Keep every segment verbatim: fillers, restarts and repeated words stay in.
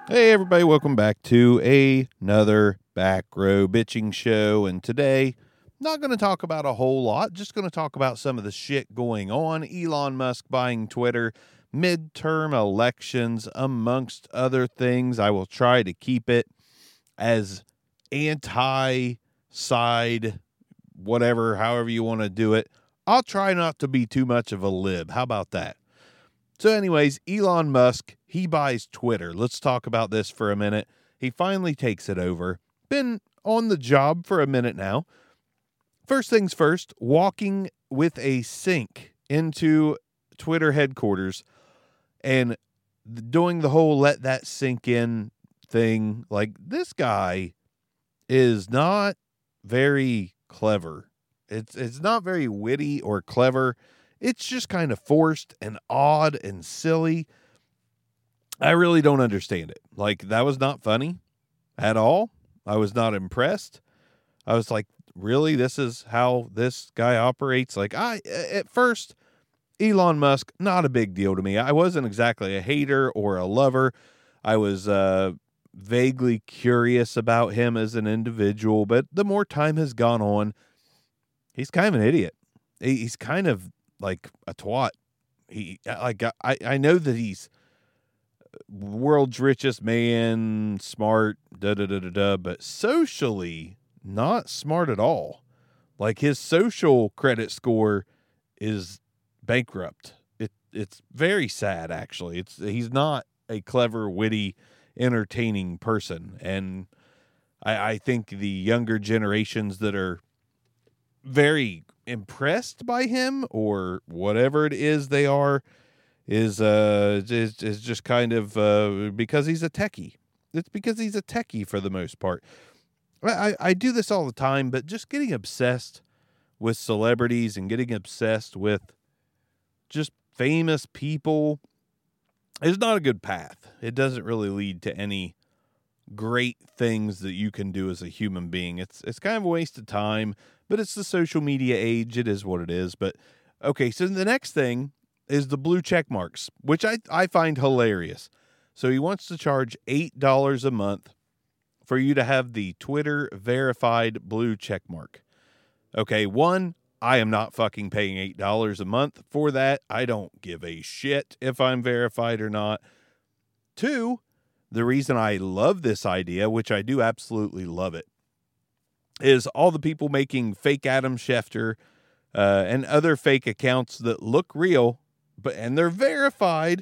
Hey, everybody, welcome back to another Back Row Bitching Show. And today, not going to talk about a whole lot, just going to talk about some of the shit going on. Elon Musk buying Twitter, midterm elections, amongst other things. I will try to keep it as anti-side, whatever, however you want to do it. I'll try not to be too much of a lib. How about that? So anyways, Elon Musk, he buys Twitter. Let's talk about this for a minute. He finally takes it over. Been on the job for a minute now. First things first, walking with a sink into Twitter headquarters and doing the whole let that sink in thing. Like, this guy is not very clever. It's it's not very witty or clever. It's just kind of forced and odd and silly. I really don't understand it. Like, that was not funny at all. I was not impressed. I was like, really? This is how this guy operates? Like, I, at first, Elon Musk, not a big deal to me. I wasn't exactly a hater or a lover. I was uh, vaguely curious about him as an individual, but the more time has gone on, he's kind of an idiot. He's kind of like a twat. He like I, I know that he's world's richest man, smart, da da da da da, but socially not smart at all. Like, his social credit score is bankrupt. It it's very sad, actually. It's he's not a clever, witty, entertaining person, and I, I think the younger generations that are very impressed by him or whatever it is they are is uh is, is just kind of uh because he's a techie. It's because he's a techie for the most part. I, I do this all the time, but just getting obsessed with celebrities and getting obsessed with just famous people is not a good path. It doesn't really lead to any great things that you can do as a human being. It's it's kind of a waste of time, but it's the social media age. It is what it is. But okay, so the next thing is the blue check marks, which I, I find hilarious. So he wants to charge eight dollars a month for you to have the Twitter verified blue check mark. Okay, one, I am not fucking paying eight dollars a month for that. I don't give a shit if I'm verified or not. Two, the reason I love this idea, which I do absolutely love it, is all the people making fake Adam Schefter uh, and other fake accounts that look real, but and they're verified,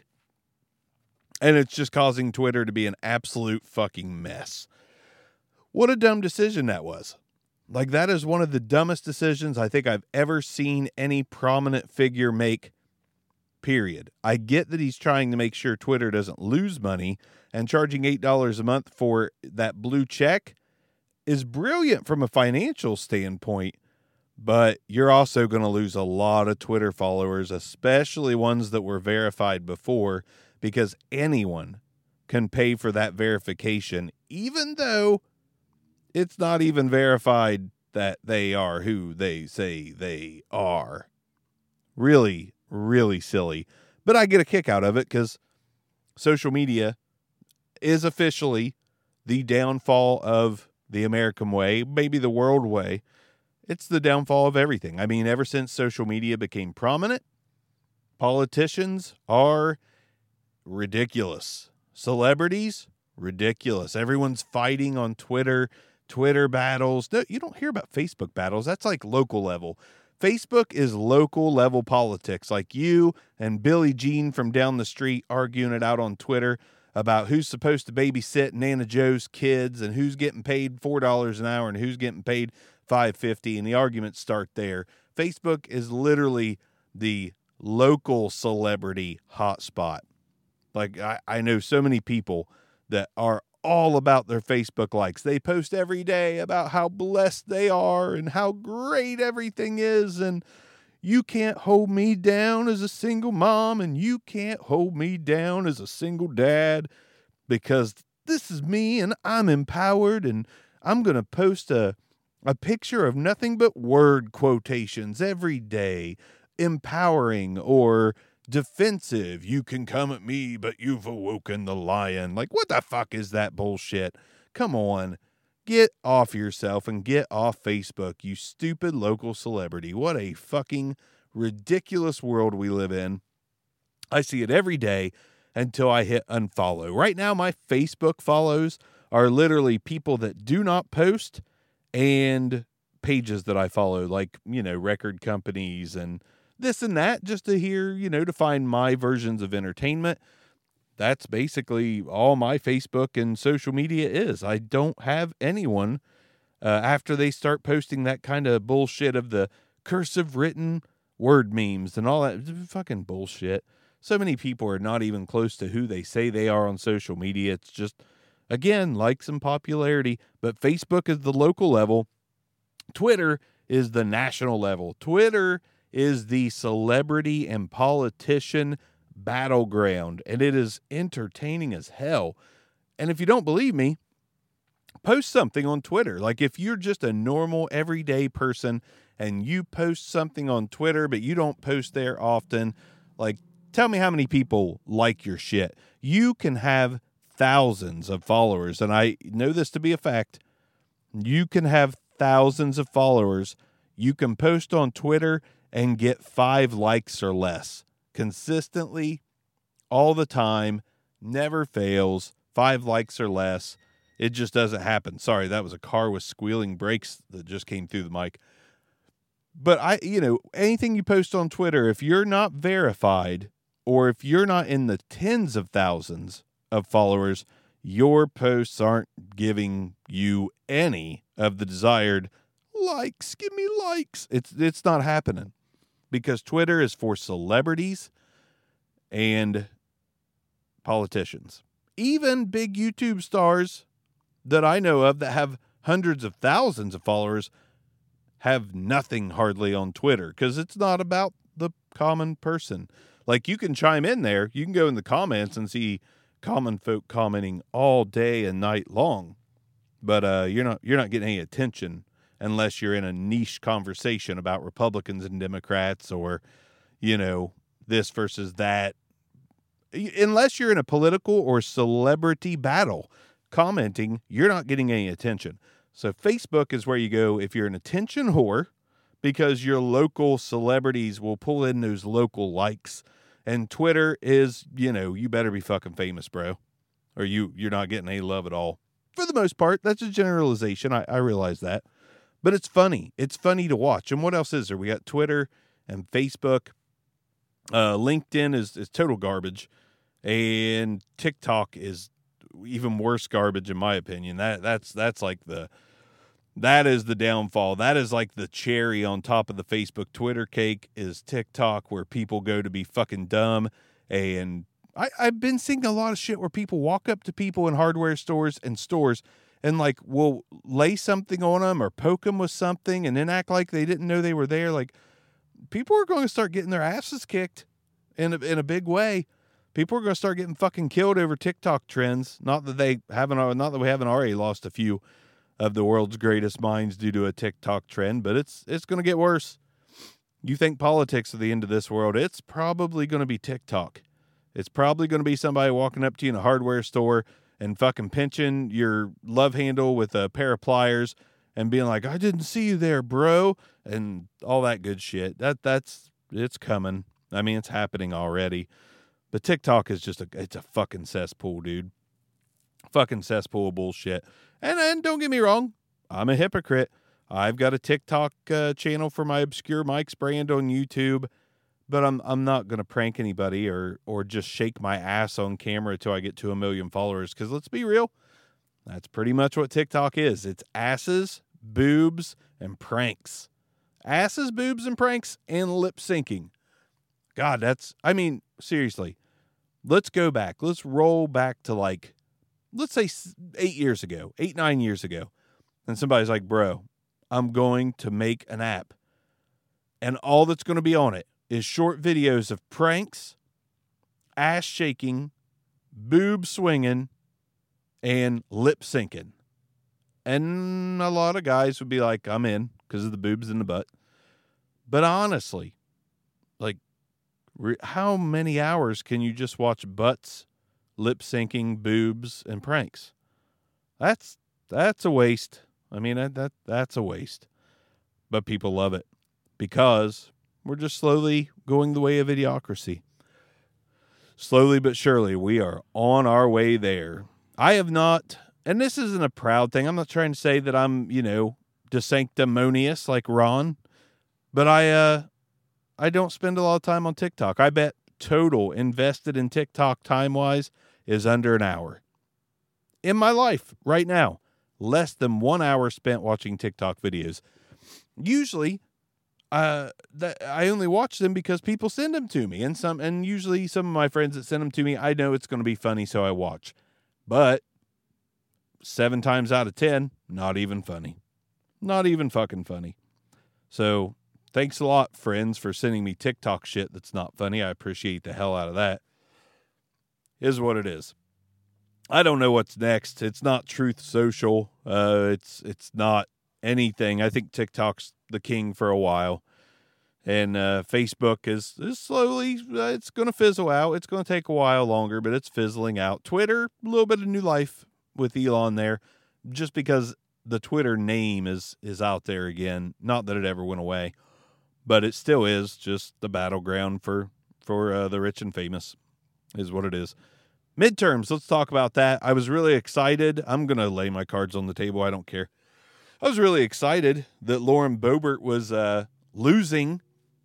and it's just causing Twitter to be an absolute fucking mess. What a dumb decision that was. Like, that is one of the dumbest decisions I think I've ever seen any prominent figure make, period. I get that he's trying to make sure Twitter doesn't lose money, and charging eight dollars a month for that blue check is brilliant from a financial standpoint, but you're also going to lose a lot of Twitter followers, especially ones that were verified before, because anyone can pay for that verification, even though it's not even verified that they are who they say they are. Really, really silly. But I get a kick out of it because social media is officially the downfall of the American way, maybe the world way. It's the downfall of everything. I mean, ever since social media became prominent, politicians are ridiculous. Celebrities, ridiculous. Everyone's fighting on Twitter, Twitter battles. No, you don't hear about Facebook battles. That's like local level. Facebook is local level politics, like you and Billie Jean from down the street arguing it out on Twitter about who's supposed to babysit Nana Joe's kids and who's getting paid four dollars an hour and who's getting paid five dollars and fifty cents, and the arguments start there. Facebook is literally the local celebrity hotspot. Like, I, I know so many people that are all about their Facebook likes. They post every day about how blessed they are and how great everything is, and you can't hold me down as a single mom, and you can't hold me down as a single dad, because this is me and I'm empowered, and I'm going to post a, a picture of nothing but word quotations every day, empowering or defensive. You can come at me, but you've awoken the lion. Like, what the fuck is that bullshit? Come on. Get off yourself and get off Facebook, you stupid local celebrity. What a fucking ridiculous world we live in. I see it every day until I hit unfollow. Right now, my Facebook follows are literally people that do not post and pages that I follow, like, you know, record companies and this and that, just to hear, you know, to find my versions of entertainment. That's basically all my Facebook and social media is. I don't have anyone uh, after they start posting that kind of bullshit of the cursive written word memes and all that fucking bullshit. So many people are not even close to who they say they are on social media. It's just, again, likes and popularity. But Facebook is the local level. Twitter is the national level. Twitter is the celebrity and politician battleground, and it is entertaining as hell. And if you don't believe me, post something on Twitter. Like, if you're just a normal everyday person and you post something on Twitter, but you don't post there often, like, tell me how many people like your shit. You can have thousands of followers, and I know this to be a fact. You can have thousands of followers. You can post on Twitter and get five likes or less. Consistently, all the time, never fails, five likes or less. It just doesn't happen. Sorry, that was a car with squealing brakes that just came through the mic. But I, you know, anything you post on Twitter, if you're not verified or if you're not in the tens of thousands of followers, your posts aren't giving you any of the desired likes. Give me likes. It's it's not happening. Because Twitter is for celebrities and politicians. Even big YouTube stars that I know of that have hundreds of thousands of followers have nothing hardly on Twitter because it's not about the common person. Like, you can chime in there. You can go in the comments and see common folk commenting all day and night long. But uh, you're not you're not getting any attention unless you're in a niche conversation about Republicans and Democrats or, you know, this versus that. Unless you're in a political or celebrity battle commenting, you're not getting any attention. So Facebook is where you go if you're an attention whore, because your local celebrities will pull in those local likes. And Twitter is, you know, you better be fucking famous, bro, or you, you're not getting any love at all. For the most part, that's a generalization. I, I realize that. But it's funny. It's funny to watch. And what else is there? We got Twitter and Facebook. Uh, LinkedIn is, is total garbage. And TikTok is even worse garbage, in my opinion. That that's that's like the that is the downfall. That is like the cherry on top of the Facebook Twitter cake is TikTok, where people go to be fucking dumb. And I, I've been seeing a lot of shit where people walk up to people in hardware stores and stores and like will lay something on them or poke them with something and then act like they didn't know they were there. Like, people are going to start getting their asses kicked in a, in a big way. People are going to start getting fucking killed over TikTok trends. Not that they haven't, not that we haven't already lost a few of the world's greatest minds due to a TikTok trend, but it's it's going to get worse. You think politics are the end of this world? It's probably going to be TikTok. It's probably going to be somebody walking up to you in a hardware store and fucking pinching your love handle with a pair of pliers and being like, "I didn't see you there, bro," and all that good shit. That that's it's coming. I mean, it's happening already. But TikTok is just a it's a fucking cesspool, dude. Fucking cesspool of bullshit. And and don't get me wrong, I'm a hypocrite. I've got a TikTok uh, channel for my Obscure Mike's brand on YouTube, but I'm I'm not gonna prank anybody or or just shake my ass on camera until I get to a million followers. Because let's be real, that's pretty much what TikTok is. It's asses, boobs, and pranks. Asses, boobs, and pranks, and lip syncing. God, that's I mean seriously. Let's go back. Let's roll back to like, let's say eight years ago, eight, nine years ago. And somebody's like, bro, I'm going to make an app. And all that's going to be on it is short videos of pranks, ass shaking, boob swinging, and lip syncing. And a lot of guys would be like, I'm in because of the boobs in the butt. But honestly, like, Re- how many hours can you just watch butts, lip syncing, boobs, and pranks? That's that's a waste. I mean, that, that that's a waste. But people love it because we're just slowly going the way of idiocracy. Slowly but surely, we are on our way there. I have not, and this isn't a proud thing. I'm not trying to say that I'm, you know, sanctimonious like Ron, but I, uh, I don't spend a lot of time on TikTok. I bet total invested in TikTok time-wise is under an hour. In my life right now, less than one hour spent watching TikTok videos. Usually, uh, that I only watch them because people send them to me, and some, and usually some of my friends that send them to me, I know it's going to be funny, so I watch. But seven times out of ten, not even funny, not even fucking funny. So thanks a lot, friends, for sending me TikTok shit that's not funny. I appreciate the hell out of that. Is what it is. I don't know what's next. It's not Truth Social. Uh, it's it's not anything. I think TikTok's the king for a while. And uh, Facebook is, is slowly, uh, it's going to fizzle out. It's going to take a while longer, but it's fizzling out. Twitter, a little bit of new life with Elon there, just because the Twitter name is is out there again. Not that it ever went away, but it still is just the battleground for, for uh, the rich and famous is what it is. Midterms, let's talk about that. I was really excited. I'm going to lay my cards on the table. I don't care. I was really excited that Lauren Boebert was uh, losing.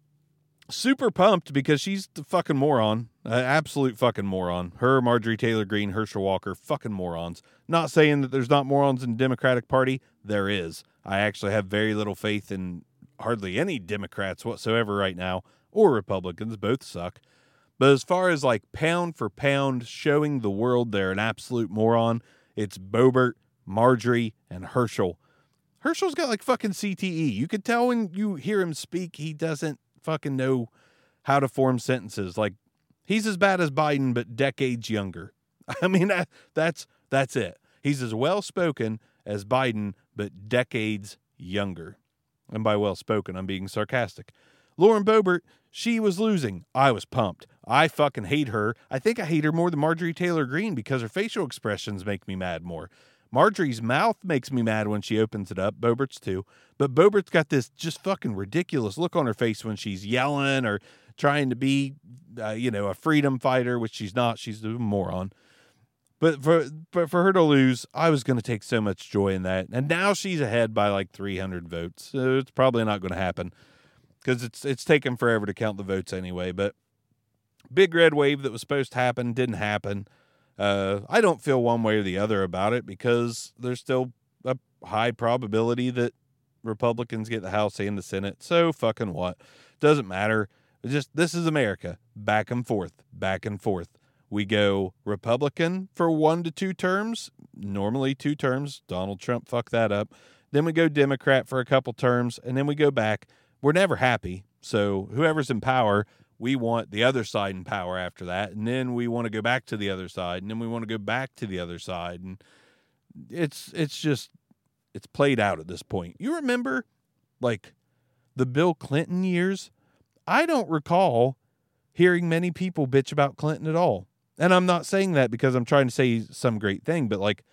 Super pumped because she's the fucking moron. Uh, absolute fucking moron. Her, Marjorie Taylor Greene, Herschel Walker, fucking morons. Not saying that there's not morons in the Democratic Party. There is. I actually have very little faith in hardly any Democrats whatsoever right now, or Republicans. Both suck. But as far as like pound for pound showing the world they're an absolute moron, it's Boebert, Marjorie, and Herschel. Herschel's got like fucking C T E. You could tell when you hear him speak, he doesn't fucking know how to form sentences. Like, he's as bad as Biden, but decades younger. I mean, that, that's that's it. He's as well-spoken as Biden, but decades younger. And by well-spoken, I'm being sarcastic. Lauren Boebert, she was losing. I was pumped. I fucking hate her. I think I hate her more than Marjorie Taylor Greene because her facial expressions make me mad more. Marjorie's mouth makes me mad when she opens it up. Boebert's too. But Boebert's got this just fucking ridiculous look on her face when she's yelling or trying to be, uh, you know, a freedom fighter, which she's not. She's a moron. But for, but for her to lose, I was going to take so much joy in that. And now she's ahead by like three hundred votes. So it's probably not going to happen because it's, it's taken forever to count the votes anyway. But big red wave that was supposed to happen didn't happen. Uh, I don't feel one way or the other about it because there's still a high probability that Republicans get the House and the Senate. So fucking what? Doesn't matter. It's just, this is America. Back and forth, back and forth. We go Republican for one to two terms, normally two terms. Donald Trump fucked that up. Then we go Democrat for a couple terms, and then we go back. We're never happy. So whoever's in power, we want the other side in power after that. And then we want to go back to the other side. And then we want to go back to the other side. And it's it's just, it's played out at this point. You remember, like, the Bill Clinton years? I don't recall hearing many people bitch about Clinton at all. And I'm not saying that because I'm trying to say some great thing. But, like,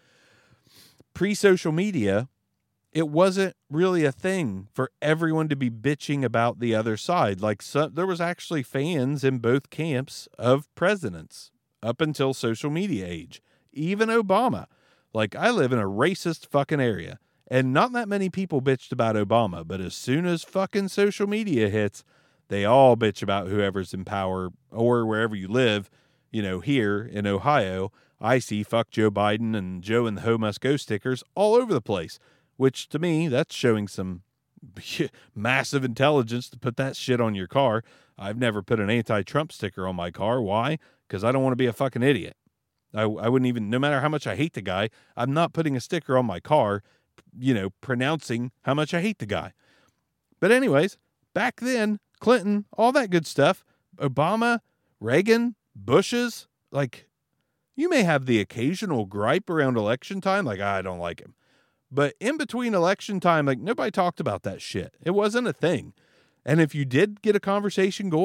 pre-social media, it wasn't really a thing for everyone to be bitching about the other side. Like, so, there was actually fans in both camps of presidents up until social media age. Even Obama. Like, I live in a racist fucking area, and not that many people bitched about Obama, but as soon as fucking social media hits, they all bitch about whoever's in power or wherever you live. You know, here in Ohio, I see fuck Joe Biden and Joe and the Ho Must Go stickers all over the place. Which, to me, that's showing some massive intelligence to put that shit on your car. I've never put an anti-Trump sticker on my car. Why? Because I don't want to be a fucking idiot. I, I wouldn't even, no matter how much I hate the guy, I'm not putting a sticker on my car, you know, pronouncing how much I hate the guy. But anyways, back then, Clinton, all that good stuff, Obama, Reagan, Bush's, like, you may have the occasional gripe around election time, like, I don't like him. But in between election time, like, nobody talked about that shit. It wasn't a thing. And if you did get a conversation going,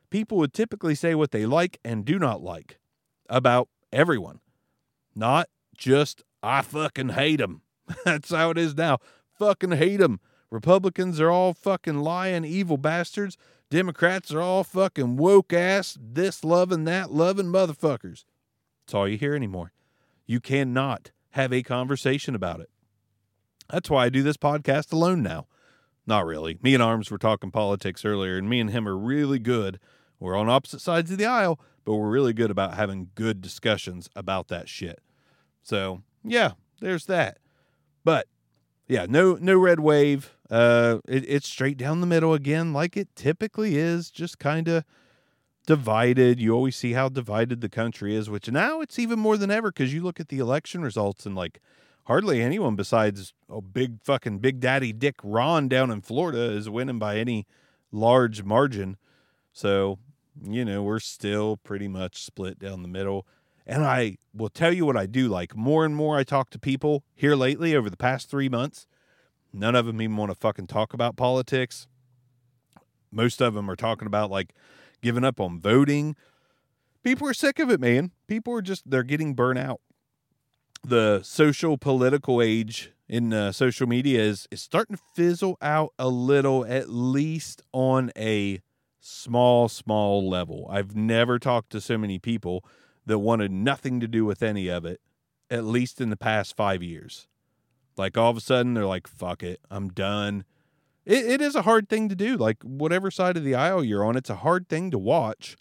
people would typically say what they like and do not like about everyone. Not just, I fucking hate them. That's how it is now. Fucking hate them. Republicans are all fucking lying, evil bastards. Democrats are all fucking woke ass, this loving, that loving motherfuckers. That's all you hear anymore. You cannot have a conversation about it. That's why I do this podcast alone now. Not really. Me and Arms were talking politics earlier, and me and him are really good. We're on opposite sides of the aisle, but we're really good about having good discussions about that shit. So, yeah, there's that. But, yeah, no no red wave. Uh, it, it's straight down the middle again, like it typically is, just kind of divided. You always see how divided the country is, which now it's even more than ever because you look at the election results and, like, hardly anyone besides a big fucking Big Daddy Dick Ron down in Florida is winning by any large margin. So, you know, we're still pretty much split down the middle. And I will tell you what I do like. More and more I talk to people here lately over the past three months. None of them even want to fucking talk about politics. Most of them are talking about, like, giving up on voting. People are sick of it, man. People are just, they're getting burnt out. The social political age in uh, social media is, is starting to fizzle out a little, at least on a small, small level. I've never talked to so many people that wanted nothing to do with any of it, at least in the past five years. Like, all of a sudden, they're like, fuck it, I'm done. It, it is a hard thing to do. Like, whatever side of the aisle you're on, it's a hard thing to watch.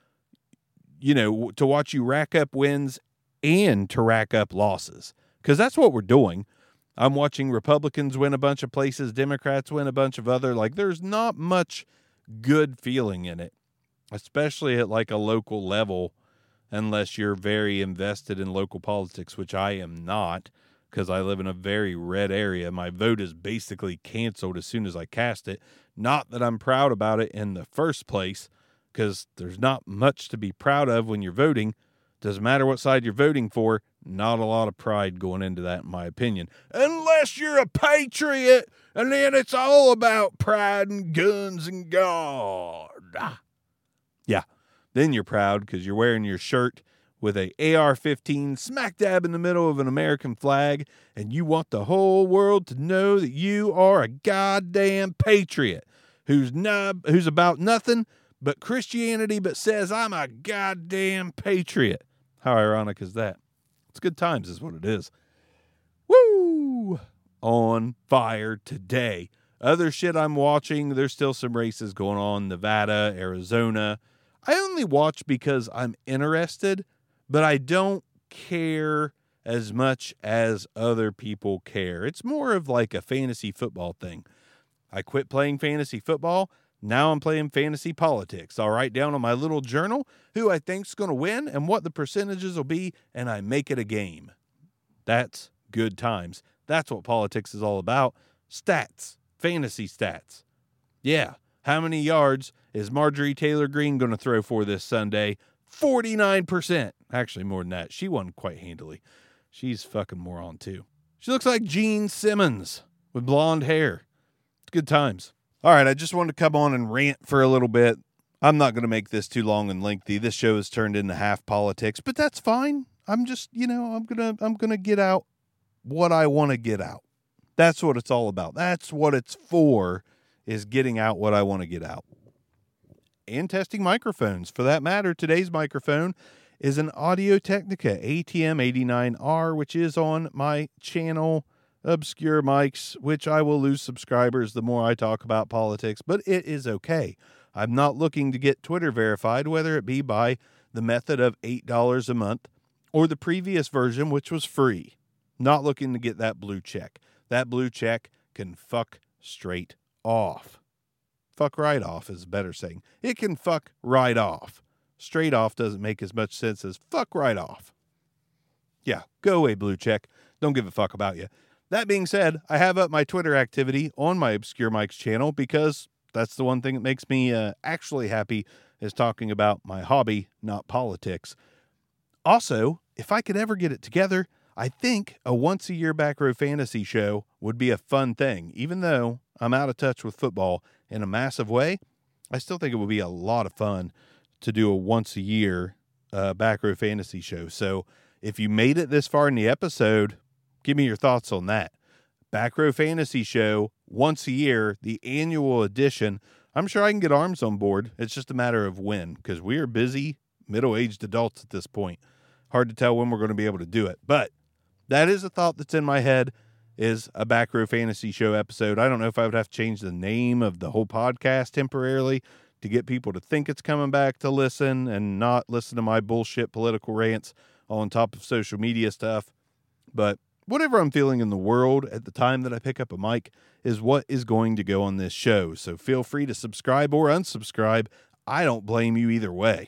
You know, to watch you rack up wins and to rack up losses. Because that's what we're doing. I'm watching Republicans win a bunch of places, Democrats win a bunch of other. Like, there's not much good feeling in it, especially at, like, a local level, unless you're very invested in local politics, which I am not, because I live in a very red area. My vote is basically canceled as soon as I cast it. Not that I'm proud about it in the first place, because there's not much to be proud of when you're voting. Doesn't matter what side you're voting for. Not a lot of pride going into that, in my opinion. Unless you're a patriot, and then it's all about pride and guns and God. Yeah, then you're proud because you're wearing your shirt with a A R fifteen smack dab in the middle of an American flag, and you want the whole world to know that you are a goddamn patriot who's nub, who's about nothing but Christianity, but says, I'm a goddamn patriot. How ironic is that? It's good times is what it is. Woo! On fire today. Other shit I'm watching, there's still some races going on. Nevada, Arizona. I only watch because I'm interested, but I don't care as much as other people care. It's more of like a fantasy football thing. I quit playing fantasy football. Now I'm playing fantasy politics. I'll write down on my little journal who I think's going to win and what the percentages will be, and I make it a game. That's good times. That's what politics is all about. Stats. Fantasy stats. Yeah. How many yards is Marjorie Taylor Greene going to throw for this Sunday? forty-nine percent. Actually, more than that. She won quite handily. She's fucking moron, too. She looks like Gene Simmons with blonde hair. It's good times. All right, I just wanted to come on and rant for a little bit. I'm not going to make this too long and lengthy. This show has turned into half politics, but that's fine. I'm just, you know, I'm going to I'm going to get out what I want to get out. That's what it's all about. That's what it's for, is getting out what I want to get out. And testing microphones. For that matter, today's microphone is an Audio-Technica A T M eighty-nine R, which is on my channel, Obscure Mics, which I will lose subscribers the more I talk about politics, but it is okay. I'm not looking to get Twitter verified, whether it be by the method of eight dollars a month or the previous version, which was free. Not looking to get that blue check. That blue check can fuck straight off. Fuck right off is better saying. It can fuck right off. Straight off doesn't make as much sense as fuck right off. Yeah, go away, blue check. Don't give a fuck about you. That being said, I have up my Twitter activity on my Obscure Mics channel because that's the one thing that makes me uh, actually happy, is talking about my hobby, not politics. Also, if I could ever get it together, I think a once-a-year Back Row Fantasy show would be a fun thing. Even though I'm out of touch with football in a massive way, I still think it would be a lot of fun to do a once a year uh, Back Row Fantasy show. So if you made it this far in the episode, give me your thoughts on that. Back Row Fantasy show once a year, the annual edition. I'm sure I can get arms on board. It's just a matter of when, because we are busy middle-aged adults at this point. Hard to tell when we're going to be able to do it. But that is a thought that's in my head, is a Back Row Fantasy show episode. I don't know if I would have to change the name of the whole podcast temporarily to get people to think it's coming back to listen and not listen to my bullshit political rants on top of social media stuff. But whatever I'm feeling in the world at the time that I pick up a mic is what is going to go on this show. So feel free to subscribe or unsubscribe. I don't blame you either way.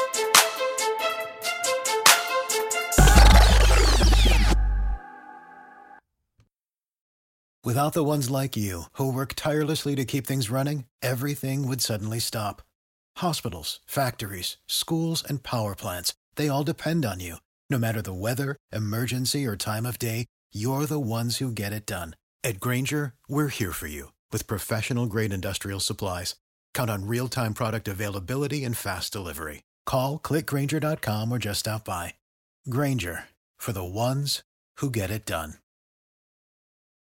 Without the ones like you, who work tirelessly to keep things running, everything would suddenly stop. Hospitals, factories, schools, and power plants, they all depend on you. No matter the weather, emergency, or time of day, you're the ones who get it done. At Grainger, we're here for you with professional-grade industrial supplies. Count on real-time product availability and fast delivery. Call, click Grainger dot com, or just stop by. Grainger, for the ones who get it done.